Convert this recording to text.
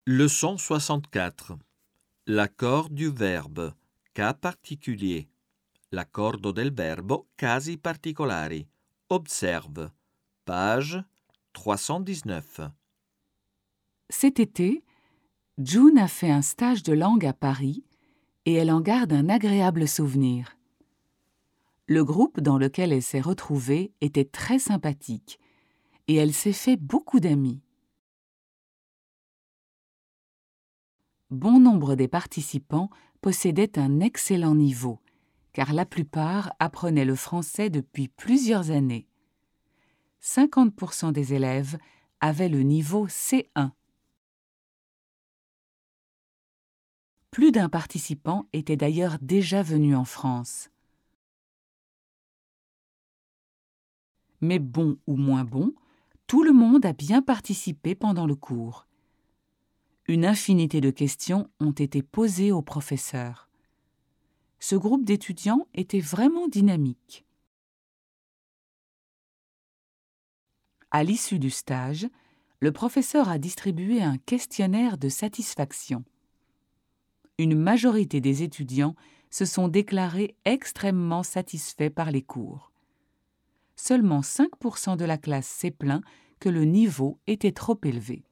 Leçon 64. L'accord du verbe, cas particulier. L'accordo del verbo, casi particolari. Observe. Page 319. Cet été, June a fait un stage de langue à Paris et elle en garde un agréable souvenir. Le groupe dans lequel elle s'est retrouvée était très sympathique et elle s'est fait beaucoup d'amis. Bon nombre des participants possédaient un excellent niveau, car la plupart apprenaient le français depuis plusieurs années. 50% des élèves avaient le niveau C1. Plus d'un participant était d'ailleurs déjà venu en France. Mais bon ou moins bon, tout le monde a bien participé pendant le cours. Une infinité de questions ont été posées aux professeurs. Ce groupe d'étudiants était vraiment dynamique. À l'issue du stage, le professeur a distribué un questionnaire de satisfaction. Une majorité des étudiants se sont déclarés extrêmement satisfaits par les cours. Seulement 5% de la classe s'est plaint que le niveau était trop élevé.